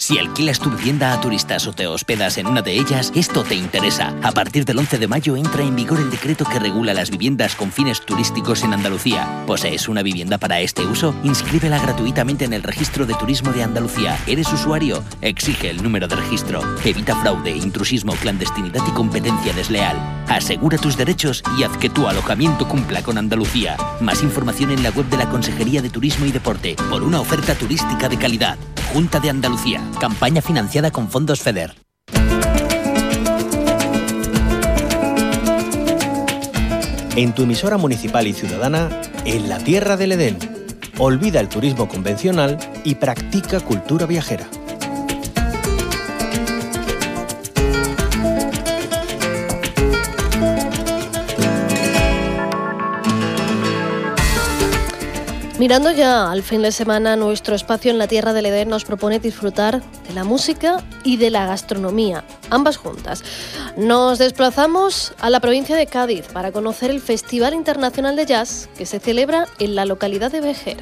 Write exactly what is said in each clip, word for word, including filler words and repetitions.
Si alquilas tu vivienda a turistas o te hospedas en una de ellas, esto te interesa. A partir del once de mayo entra en vigor el decreto que regula las viviendas con fines turísticos en Andalucía. ¿Posees una vivienda para este uso? Inscríbela gratuitamente en el Registro de Turismo de Andalucía. ¿Eres usuario? Exige el número de registro. Evita fraude, intrusismo, clandestinidad y competencia desleal. Asegura tus derechos y haz que tu alojamiento cumpla con Andalucía. Más información en la web de la Consejería de Turismo y Deporte por una oferta turística de calidad. Junta de Andalucía. Campaña financiada con fondos FEDER. En tu emisora municipal y ciudadana, en la Tierra del Edén. Olvida el turismo convencional y practica cultura viajera. Mirando ya al fin de semana, nuestro espacio en la Tierra del Edén nos propone disfrutar de la música y de la gastronomía, ambas juntas. Nos desplazamos a la provincia de Cádiz para conocer el Festival Internacional de Jazz que se celebra en la localidad de Vejer.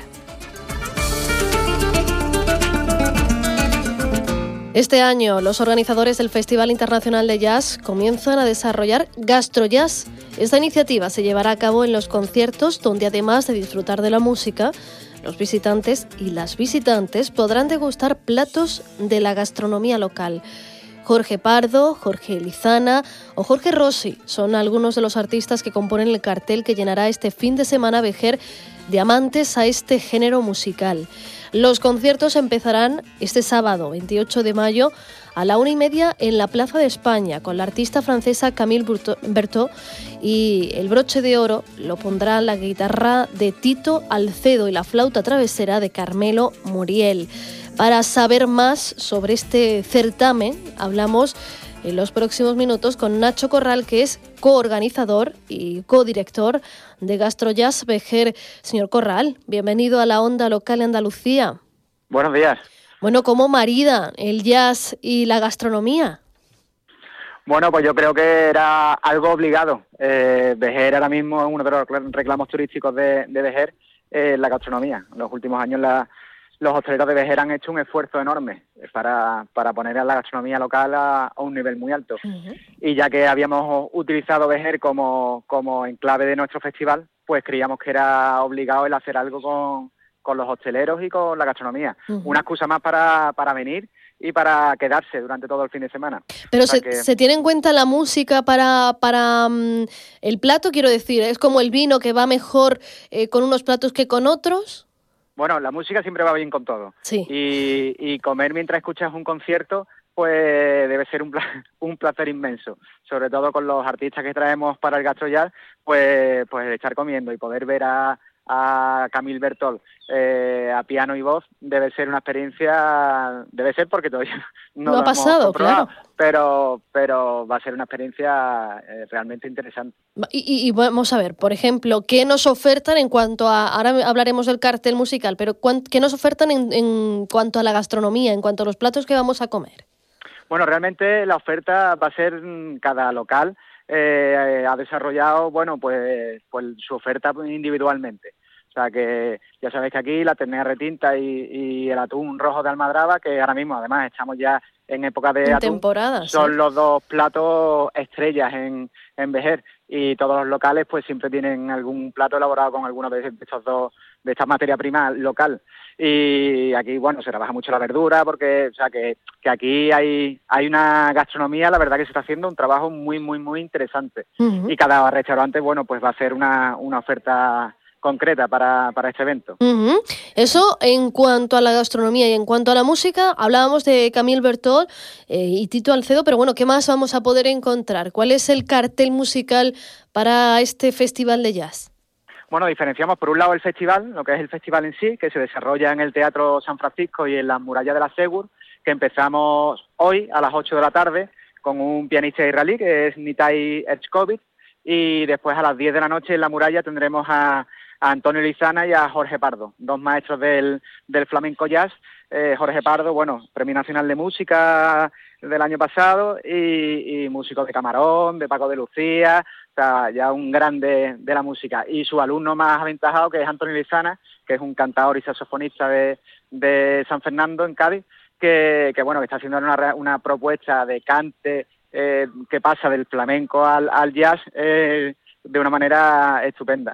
Este año, los organizadores del Festival Internacional de Jazz comienzan a desarrollar GastroJazz. Esta iniciativa se llevará a cabo en los conciertos, donde además de disfrutar de la música, los visitantes y las visitantes podrán degustar platos de la gastronomía local. Jorge Pardo, Jorge Lizana o Jorge Rossi son algunos de los artistas que componen el cartel que llenará este fin de semana Vejer de amantes a este género musical. Los conciertos empezarán este sábado, veintiocho de mayo, a la una y media en la Plaza de España, con la artista francesa Camille Berthaud, y el broche de oro lo pondrá la guitarra de Tito Alcedo y la flauta travesera de Carmelo Muriel. Para saber más sobre este certamen, hablamos en los próximos minutos con Nacho Corral, que es coorganizador y codirector de GastroJazz Vejer. Señor Corral, bienvenido a la Onda Local Andalucía. Buenos días. Bueno, ¿cómo marida el jazz y la gastronomía? Bueno, pues yo creo que era algo obligado. Eh, Vejer ahora mismo es uno de los reclamos turísticos de, de Vejer, eh, la gastronomía. En los últimos años la, los hosteleros de Vejer han hecho un esfuerzo enorme para, para poner a la gastronomía local a, a un nivel muy alto. Uh-huh. Y ya que habíamos utilizado Vejer como, como enclave de nuestro festival, pues creíamos que era obligado el hacer algo con, con los hosteleros y con la gastronomía. Uh-huh. Una excusa más para, para venir y para quedarse durante todo el fin de semana. Pero o sea se, que... se tiene en cuenta la música para, para um, el plato, quiero decir, ¿es como el vino que va mejor eh, con unos platos que con otros? Bueno, la música siempre va bien con todo. Sí. Y, y comer mientras escuchas un concierto, pues debe ser un, pla- un placer inmenso. Sobre todo con los artistas que traemos para el GastroJazz, pues, pues estar comiendo y poder ver a, a Camille Berthaud eh, a piano y voz debe ser una experiencia, debe ser porque todavía no, no lo ha pasado, claro. Pero, pero va a ser una experiencia eh, realmente interesante. Y, y, y vamos a ver, por ejemplo, ¿qué nos ofertan en cuanto a, ahora hablaremos del cartel musical, pero ¿qué nos ofertan en, en cuanto a la gastronomía, en cuanto a los platos que vamos a comer? Bueno, realmente la oferta va a ser cada local eh, ha desarrollado, bueno, pues, pues su oferta individualmente. O sea que ya sabéis que aquí la ternera retinta y, y el atún rojo de almadraba, que ahora mismo además estamos ya en época de en atún, temporada, son ¿sí? los dos platos estrellas en, en Vejer, y todos los locales pues siempre tienen algún plato elaborado con alguno de estos dos, de esta materia prima local. Y aquí, bueno, se trabaja mucho la verdura, porque, o sea, que, que aquí hay, hay una gastronomía, la verdad que se está haciendo un trabajo muy, muy, muy interesante. Uh-huh. Y cada restaurante, bueno, pues va a hacer una, una oferta concreta para, para este evento. Uh-huh. Eso en cuanto a la gastronomía. Y en cuanto a la música, hablábamos de Camille Berthaud eh, y Tito Alcedo, pero bueno, ¿qué más vamos a poder encontrar? ¿Cuál es el cartel musical para este festival de jazz? Bueno, diferenciamos por un lado el festival, lo que es el festival en sí, que se desarrolla en el Teatro San Francisco y en las murallas de la Segur, que empezamos hoy a las ocho de la tarde con un pianista israelí que es Nitai Ershkovich, y después a las diez de la noche en la muralla tendremos a a Antonio Lizana y a Jorge Pardo, dos maestros del, del flamenco jazz. Eh, Jorge Pardo, bueno, Premio Nacional de Música del año pasado y, y músico de Camarón, de Paco de Lucía, o sea, ya un grande de la música. Y su alumno más aventajado, que es Antonio Lizana, que es un cantador y saxofonista de, de San Fernando, en Cádiz, que, que bueno, que está haciendo una, una propuesta de cante eh, que pasa del flamenco al, al jazz eh, de una manera estupenda.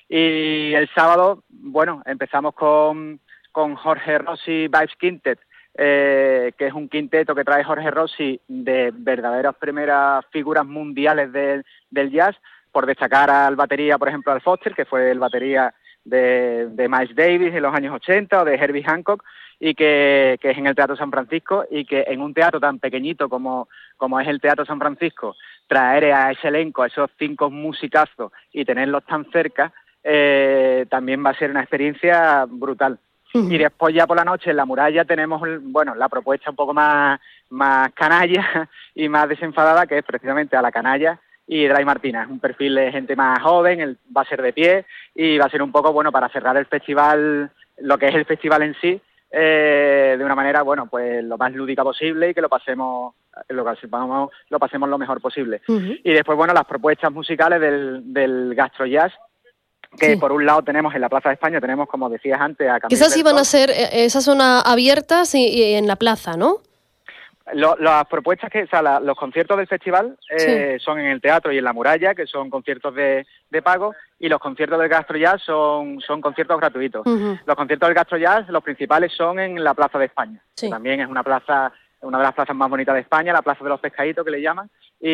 Y el sábado, bueno, empezamos con, con Jorge Rossi Vibes Quintet, eh, que es un quinteto que trae Jorge Rossi de verdaderas primeras figuras mundiales del, del jazz, por destacar al batería, por ejemplo, al Foster, que fue el batería de, de Miles Davis en los años ochenta, o de Herbie Hancock, y que, que es en el Teatro San Francisco, y que en un teatro tan pequeñito como, como es el Teatro San Francisco, traer a ese elenco, a esos cinco musicazos, y tenerlos tan cerca, Eh, también va a ser una experiencia brutal. Uh-huh. Y después ya por la noche en la Muralla tenemos, bueno, la propuesta un poco más, más canalla y más desenfadada, que es precisamente a la canalla y Dry Martina. Es un perfil de gente más joven, el, va a ser de pie y va a ser un poco, bueno, para cerrar el festival, lo que es el festival en sí, eh, de una manera, bueno, pues lo más lúdica posible y que lo pasemos lo, pasemos, lo pasemos lo mejor posible. Uh-huh. Y después, bueno, las propuestas musicales del, del Gastro Jazz, que sí. Por un lado tenemos en la Plaza de España, tenemos, como decías antes, a Camille Esas Bertol. Iban a ser, esas son abiertas y, y en la plaza, ¿no? Lo, las propuestas que, o sea, la, los conciertos del festival eh, sí. son en el teatro y en la Muralla, que son conciertos de, de pago, y los conciertos del Gastro Jazz son, son conciertos gratuitos. Uh-huh. Los conciertos del Gastro Jazz, los principales son en la Plaza de España, sí. que también es una plaza, una de las plazas más bonitas de España, la Plaza de los Pescaditos, que le llaman,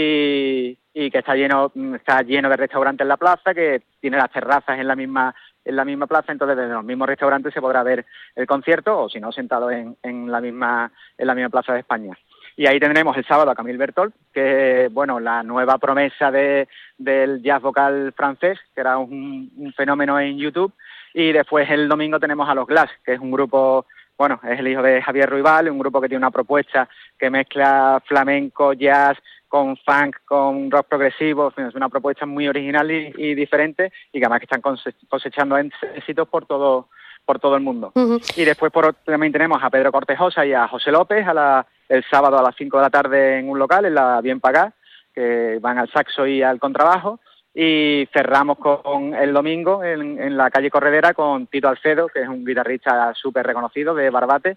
y, y que está lleno, está lleno de restaurantes en la plaza, que tiene las terrazas en la misma en la misma plaza, entonces desde los mismos restaurantes se podrá ver el concierto, o si no, sentado en, en la misma en la misma Plaza de España. Y ahí tendremos el sábado a Camille Bertol, que bueno, la nueva promesa de del jazz vocal francés, que era un, un fenómeno en YouTube, y después el domingo tenemos a Los Glass, que es un grupo, bueno, es el hijo de Javier Ruibal, un grupo que tiene una propuesta que mezcla flamenco, jazz, con funk, con rock progresivo, es una propuesta muy original y, y diferente, y que además que están cosechando éxitos por todo por todo el mundo. Uh-huh. Y después por también tenemos a Pedro Cortejosa y a José López a la, el sábado a las cinco de la tarde en un local, en la Bien Pagá, que van al saxo y al contrabajo, y cerramos con el domingo en, en la calle Corredera con Tito Alcedo, que es un guitarrista súper reconocido de Barbate,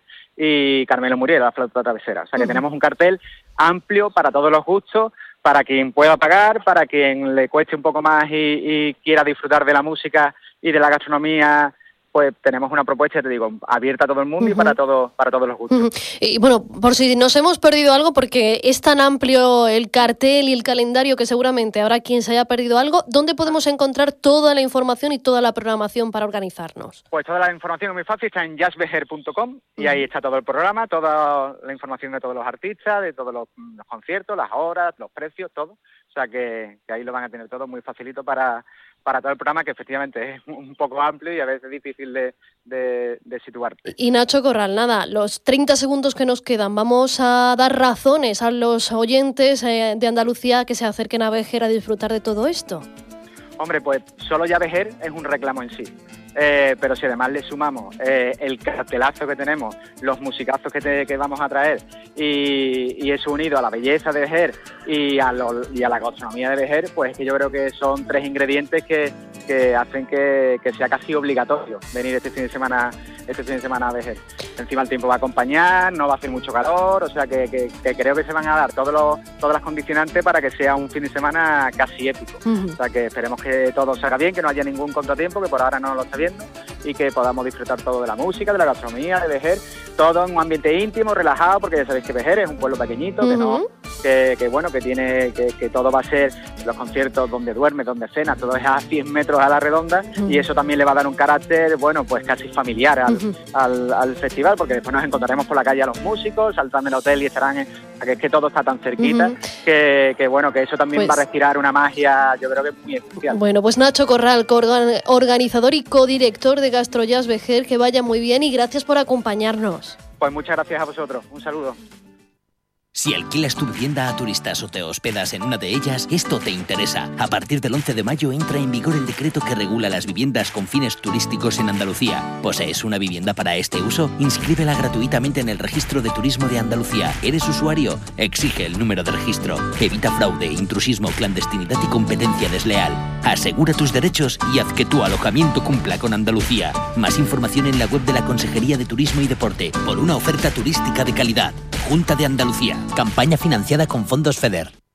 y Carmelo Muriel, la flauta travesera. O sea que uh-huh. tenemos un cartel amplio para todos los gustos, para quien pueda pagar, para quien le cueste un poco más y, y quiera disfrutar de la música y de la gastronomía. Pues tenemos una propuesta, te digo, abierta a todo el mundo uh-huh. y para todo, para todos los gustos. Uh-huh. Y bueno, por si nos hemos perdido algo, porque es tan amplio el cartel y el calendario que seguramente habrá quien se haya perdido algo, ¿dónde podemos encontrar toda la información y toda la programación para organizarnos? Pues toda la información es muy fácil, está en jazzvejer punto com y uh-huh. ahí está todo el programa, toda la información de todos los artistas, de todos los, los conciertos, las horas, los precios, todo. O sea que, que ahí lo van a tener todo muy facilito para... para todo el programa, que efectivamente es un poco amplio y a veces difícil de, de, de situarte. Y Nacho Corral, nada, los treinta segundos que nos quedan, vamos a dar razones a los oyentes eh, de Andalucía que se acerquen a Vejer a disfrutar de todo esto. Hombre, pues solo ya Vejer es un reclamo en sí. Eh, pero si además le sumamos eh, el cartelazo que tenemos, los musicazos que, te, que vamos a traer y, y eso unido a la belleza de Vejer y a, lo, y a la gastronomía de Vejer, pues es que yo creo que son tres ingredientes que, que hacen que, que sea casi obligatorio venir este fin de semana este fin de semana a Vejer. Encima el tiempo va a acompañar, no va a hacer mucho calor, o sea que, que, que creo que se van a dar todos los, todas las condicionantes para que sea un fin de semana casi épico. Uh-huh. O sea que esperemos que todo salga bien, que no haya ningún contratiempo, que por ahora no lo está viendo, y que podamos disfrutar todo de la música, de la gastronomía, de Vejer, todo en un ambiente íntimo, relajado, porque ya sabéis que Vejer es un pueblo pequeñito, uh-huh. que no, que, que bueno, que tiene, que, que todo va a ser los conciertos donde duermes, donde cenas, todo es a cien metros a la redonda, uh-huh. y eso también le va a dar un carácter, bueno, pues casi familiar al, uh-huh. al, al festival, porque después nos encontraremos por la calle a los músicos, saltando el hotel y estarán en, que es que todo está tan cerquita, uh-huh. que, que bueno, que eso también pues, va a respirar una magia, yo creo que es muy especial. Bueno, pues Nacho Corral, organizador y codirector de Gastro Jazz Vejer, que vaya muy bien y gracias por acompañarnos. Pues muchas gracias a vosotros, un saludo. Si alquilas tu vivienda a turistas o te hospedas en una de ellas, esto te interesa. A partir del once de mayo entra en vigor el decreto que regula las viviendas con fines turísticos en Andalucía. ¿Posees una vivienda para este uso? Inscríbela gratuitamente en el Registro de Turismo de Andalucía. ¿Eres usuario? Exige el número de registro. Evita fraude, intrusismo, clandestinidad y competencia desleal. Asegura tus derechos y haz que tu alojamiento cumpla con Andalucía. Más información en la web de la Consejería de Turismo y Deporte por una oferta turística de calidad. Junta de Andalucía. Campaña financiada con fondos FEDER.